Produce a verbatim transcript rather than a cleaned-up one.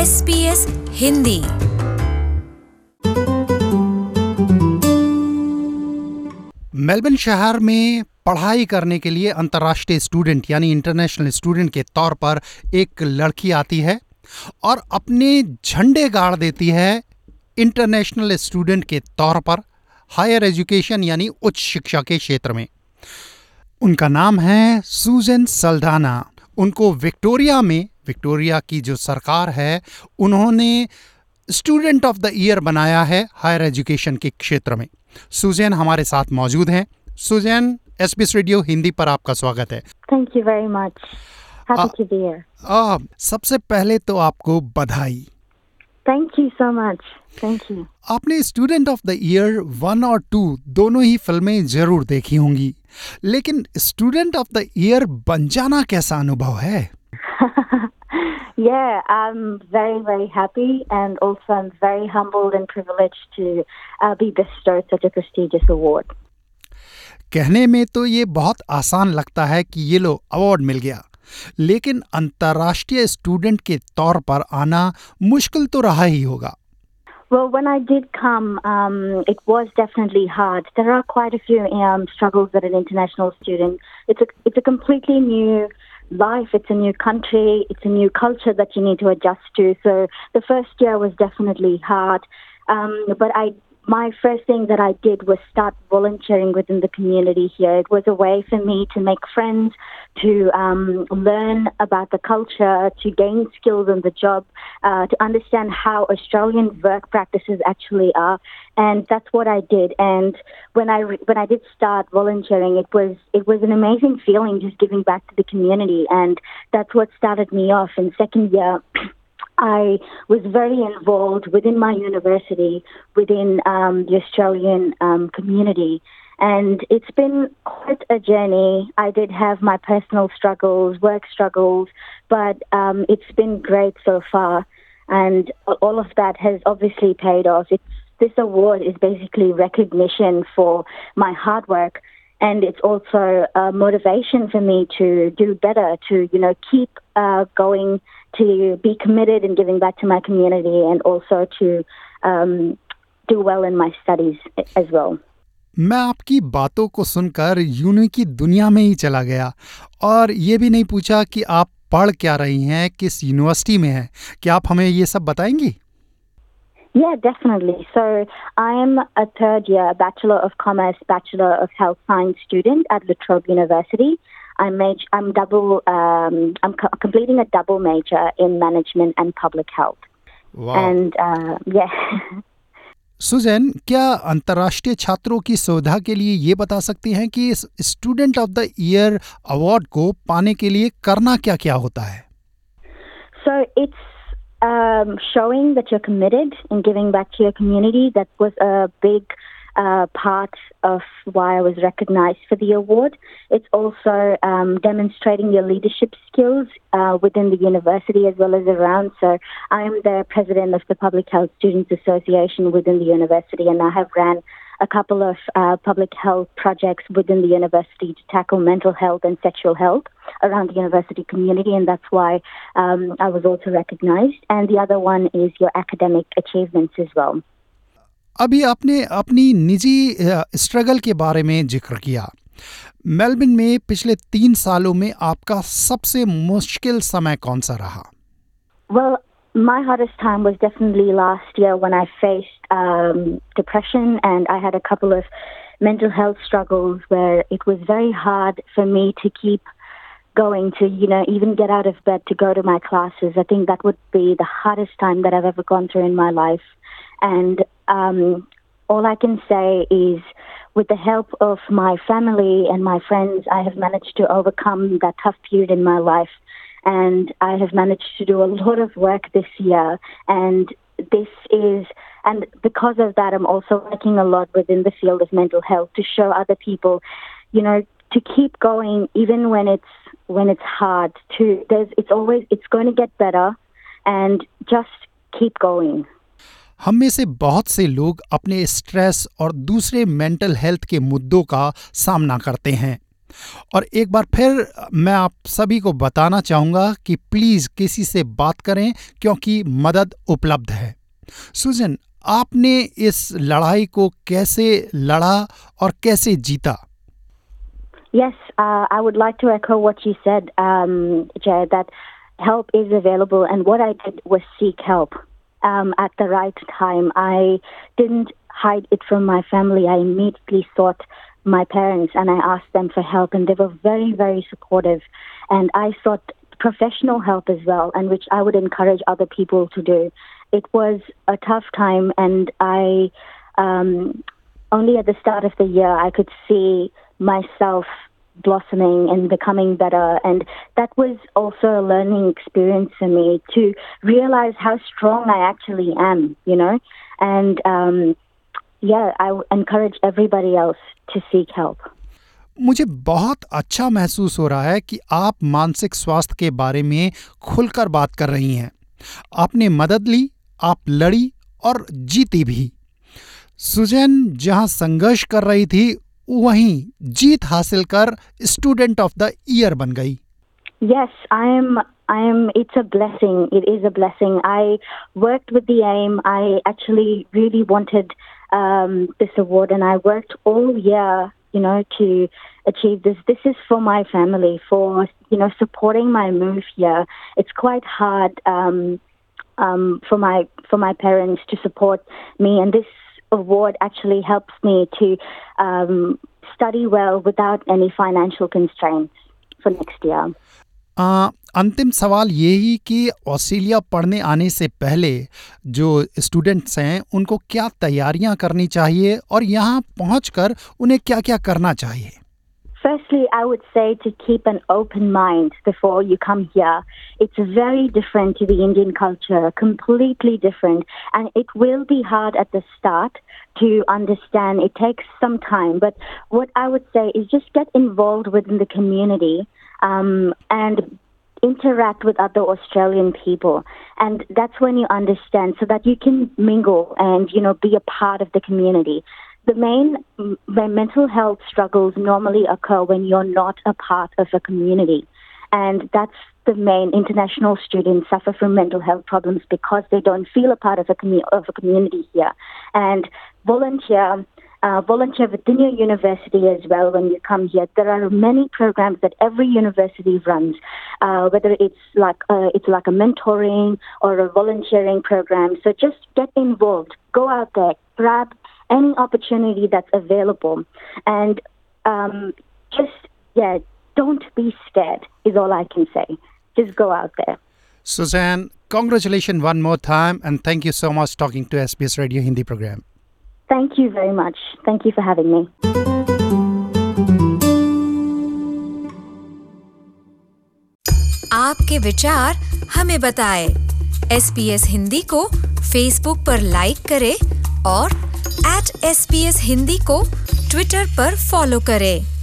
S B S Hindi. Melbourne शहर में पढ़ाई करने के लिए अंतर्राष्ट्रीय स्टूडेंट यानी इंटरनेशनल स्टूडेंट के तौर पर एक लड़की आती है और अपने झंडे गाड़ देती है इंटरनेशनल स्टूडेंट के तौर पर हायर एजुकेशन यानी उच्च शिक्षा के क्षेत्र में। उनका नाम है सूजन सल्डाना। उनको विक्टोरिया में विक्टोरिया की जो सरकार है उन्होंने स्टूडेंट ऑफ द ईयर बनाया है हायर एजुकेशन के क्षेत्र में। सुजैन हमारे साथ मौजूद हैं। सुजैन, एसबीएस रेडियो हिंदी पर आपका स्वागत है। Thank you very much, happy to be here. आ, सबसे पहले तो आपको बधाई। Thank you so much, thank you. आपने Student of the Year one और टू दोनों ही फिल्में जरूर देखी होंगी, लेकिन स्टूडेंट ऑफ द ईयर बन जाना कैसा अनुभव है? Yeah, I'm very, very happy, and also I'm very humbled and privileged to uh, be bestowed such a prestigious award. कहने में तो ये बहुत आसान लगता है कि ये लो अवार्ड मिल गया, लेकिन अंतर्राष्ट्रीय स्टूडेंट के तौर पर आना मुश्किल तो रहा ही होगा। Well, when I did come, um, it was definitely hard. There are quite a few um, struggles that an international student. It's a it's a completely new life. It's a new country. It's a new culture that you need to adjust to. So the first year was definitely hard. Um, but I, my first thing that I did was start volunteering within the community here. It was a way for me to make friends, to um, learn about the culture, to gain skills on the job, uh, to understand how Australian work practices actually are, and that's what I did. And when I re- when I did start volunteering, it was it was an amazing feeling just giving back to the community, and that's what started me off. In second year, I was very involved within my university, within um, the Australian um, community. And it's been quite a journey. I did have my personal struggles, work struggles, but um, it's been great so far. And all of that has obviously paid off. It's, this award is basically recognition for my hard work. And it's also a motivation for me to do better, to, you know, keep uh, going, to be committed in giving back to my community, and also to um, do well in my studies as well. मैं आपकी बातों को सुनकर uni की दुनिया में ही चला गया और ये भी नहीं पूछा कि आप पढ़ क्या रही हैं, किस यूनिवर्सिटी में हैं। क्या आप हमें ये सब बताएंगी? Yeah, definitely. So I am a third year Bachelor of Commerce, Bachelor of Health Science student at La Trobe University. I'm major, I'm double. Um, I'm co- completing a double major in management and public health. Wow. And uh, yeah. Suzanne, क्या अंतर्राष्ट्रीय छात्रों की सुविधा के लिए ये बता सकती हैं कि इस Student of the Year award को पाने के लिए करना क्या क्या होता है? So it's um, showing that you're committed in giving back to your community. That was a big uh, part of why I was recognized for the award. It's also um, demonstrating your leadership skills uh, within the university as well as around. So I am the president of the Public Health Students Association within the university, and I have ran a couple of uh, public health projects within the university to tackle mental health and sexual health around the university community, and that's why um, I was also recognized. And the other one is your academic achievements as well. अभी आपने अपनी निजी struggle के बारे में जिक्र किया। Melbourne में पिछले तीन सालों में आपका सबसे मुश्किल समय कौन सा रहा? Well, my hardest time was definitely last year when I faced um, depression, and I had a couple of mental health struggles where it was very hard for me to keep going, to, you know, even get out of bed to go to my classes. I think that would be the hardest time that I've ever gone through in my life. And um, all I can say is, with the help of my family and my friends, I have managed to overcome that tough period in my life. And I have managed to do a lot of work this year. And this is, and because of that, I'm also working a lot within the field of mental health to show other people, you know, to keep going even when it's when it's hard. To there's it's always it's going to get better, and just keep going. हम में से बहुत से लोग अपने stress और दूसरे mental health के मुद्दों का सामना करते हैं। और एक बार फिर मैं आप सभी को बताना चाहूँगा कि प्लीज़ किसी से बात करें क्योंकि मदद उपलब्ध है। सुजन, आपने इस लड़ाई को कैसे लड़ा और कैसे जीता? Yes, uh, I would like to echo what you said, um, Jay, that help is available, and what I did was seek help um, at the right time. I didn't hide it from my family. I immediately sought my parents and I asked them for help, and they were very, very supportive. And I sought professional help as well, and which I would encourage other people to do. It was a tough time, and I um, only at the start of the year I could see myself blossoming and becoming better, and that was also a learning experience for me to realize how strong I actually am, you know. And um, yeah, I would encourage everybody else to seek help. मुझे बहुत अच्छा महसूस हो रहा है कि आप मानसिक स्वास्थ्य के बारे में खुलकर बात कर रही हैं। आपने मदद ली, आप लड़ी और जीती भी। सुजैन जहां संघर्ष कर रही थी, वहीं जीत हासिल कर स्टूडेंट ऑफ द ईयर बन गई। Yes, I am. I am. It's a blessing. It is a blessing. I worked with the aim. I actually really wanted um, this award, and I worked all year, you know, to achieve this. This is for my family, for, you know, supporting my move here. It's quite hard um, um, for my for my parents to support me, and this award actually helps me to um, study well without any financial constraints for next year. आ, अंतिम सवाल यही कि Australia पढ़ने आने से पहले जो students हैं उनको क्या तैयारियां करनी चाहिए और यहाँ पहुंचकर उन्हें क्या-क्या करना चाहिए? Firstly, I would say to keep an open mind before you come here. It's very different to the Indian culture, completely different. And it will be hard at the start to understand. It takes some time. But what I would say is just get involved within the community um, and interact with other Australian people. And that's when you understand, so that you can mingle and, you know, be a part of the community. The main m- mental health struggles normally occur when you're not a part of a community. And that's the main. International students suffer from mental health problems because they don't feel a part of a, commu- of a community here. And volunteer, uh, volunteer within your university as well when you come here. There are many programs that every university runs, uh, whether it's like, uh, it's like a mentoring or a volunteering program. So just get involved. Go out there. Grab any opportunity that's available, and um, just yeah, don't be scared is all I can say. Just go out there. Suzanne, congratulations one more time, and thank you so much talking to S B S Radio Hindi program. Thank you very much. Thank you for having me. आपके विचार हमें बताएं। S B S Hindi को Facebook पर like करें और at S B S Hindi को Twitter पर फॉलो करें।